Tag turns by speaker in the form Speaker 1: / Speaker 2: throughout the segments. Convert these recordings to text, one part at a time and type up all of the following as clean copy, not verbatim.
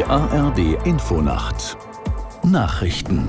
Speaker 1: Die ARD Infonacht Nachrichten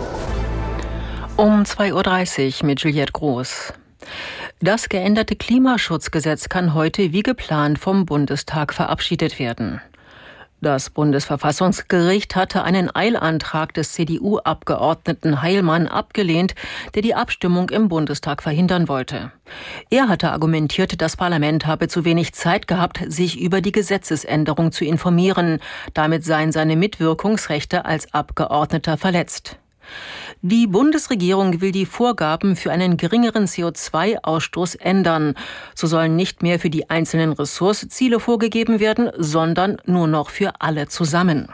Speaker 2: Um 2:30 Uhr mit Juliette Groß. Das geänderte Klimaschutzgesetz kann heute wie geplant vom Bundestag verabschiedet werden. Das Bundesverfassungsgericht hatte einen Eilantrag des CDU-Abgeordneten Heilmann abgelehnt, der die Abstimmung im Bundestag verhindern wollte. Er hatte argumentiert, das Parlament habe zu wenig Zeit gehabt, sich über die Gesetzesänderung zu informieren. Damit seien seine Mitwirkungsrechte als Abgeordneter verletzt. Die Bundesregierung will die Vorgaben für einen geringeren CO2-Ausstoß ändern. So sollen nicht mehr für die einzelnen Ressorts Ziele vorgegeben werden, sondern nur noch für alle zusammen.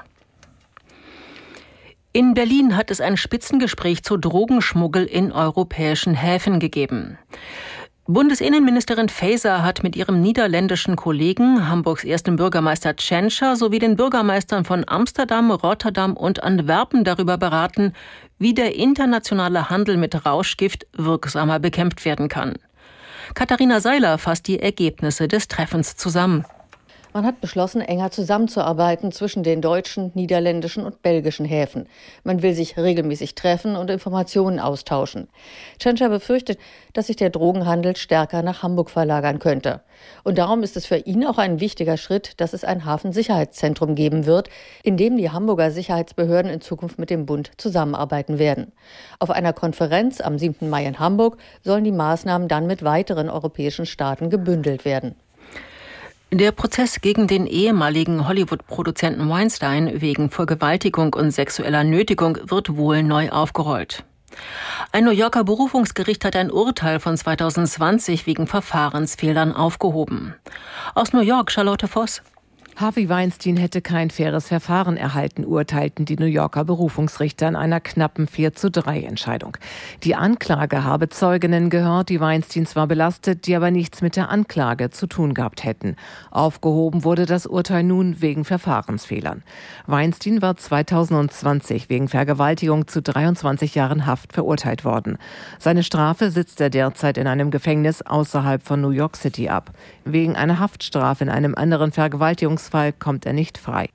Speaker 2: In Berlin hat es ein Spitzengespräch zu Drogenschmuggel in europäischen Häfen gegeben. Bundesinnenministerin Faeser hat mit ihrem niederländischen Kollegen, Hamburgs ersten Bürgermeister Tschentscher sowie den Bürgermeistern von Amsterdam, Rotterdam und Antwerpen darüber beraten, wie der internationale Handel mit Rauschgift wirksamer bekämpft werden kann. Katharina Seiler fasst die Ergebnisse des Treffens zusammen.
Speaker 3: Man hat beschlossen, enger zusammenzuarbeiten zwischen den deutschen, niederländischen und belgischen Häfen. Man will sich regelmäßig treffen und Informationen austauschen. Tschentscher befürchtet, dass sich der Drogenhandel stärker nach Hamburg verlagern könnte. Und darum ist es für ihn auch ein wichtiger Schritt, dass es ein Hafensicherheitszentrum geben wird, in dem die Hamburger Sicherheitsbehörden in Zukunft mit dem Bund zusammenarbeiten werden. Auf einer Konferenz am 7. Mai in Hamburg sollen die Maßnahmen dann mit weiteren europäischen Staaten gebündelt werden.
Speaker 2: Der Prozess gegen den ehemaligen Hollywood-Produzenten Weinstein wegen Vergewaltigung und sexueller Nötigung wird wohl neu aufgerollt. Ein New Yorker Berufungsgericht hat ein Urteil von 2020 wegen Verfahrensfehlern aufgehoben. Aus New York, Charlotte Voss.
Speaker 4: Harvey Weinstein hätte kein faires Verfahren erhalten, urteilten die New Yorker Berufungsrichter in einer knappen 4:3 Entscheidung. Die Anklage habe Zeuginnen gehört, die Weinstein zwar belastet, die aber nichts mit der Anklage zu tun gehabt hätten. Aufgehoben wurde das Urteil nun wegen Verfahrensfehlern. Weinstein war 2020 wegen Vergewaltigung zu 23 Jahren Haft verurteilt worden. Seine Strafe sitzt er derzeit in einem Gefängnis außerhalb von New York City ab. Wegen einer Haftstrafe in einem anderen Vergewaltigungsfall kommt er nicht frei.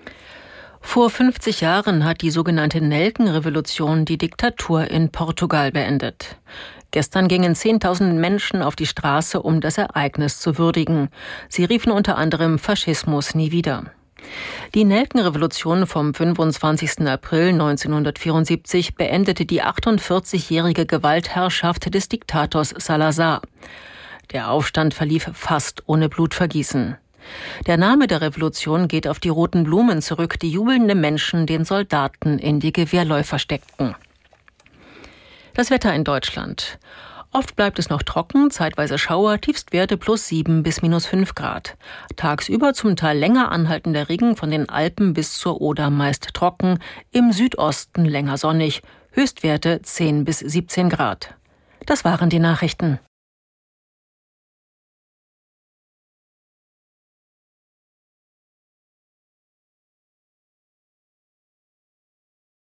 Speaker 2: Vor 50 Jahren hat die sogenannte Nelkenrevolution die Diktatur in Portugal beendet. Gestern gingen 10.000 Menschen auf die Straße, um das Ereignis zu würdigen. Sie riefen unter anderem Faschismus nie wieder. Die Nelkenrevolution vom 25. April 1974 beendete die 48-jährige Gewaltherrschaft des Diktators Salazar. Der Aufstand verlief fast ohne Blutvergießen. Der Name der Revolution geht auf die roten Blumen zurück, die jubelnde Menschen den Soldaten in die Gewehrläufer steckten. Das Wetter in Deutschland. Oft bleibt es noch trocken, zeitweise Schauer, Tiefstwerte +7 bis -5 Grad. Tagsüber zum Teil länger anhaltender Regen von den Alpen bis zur Oder meist trocken, im Südosten länger sonnig, Höchstwerte 10 bis 17 Grad. Das waren die Nachrichten.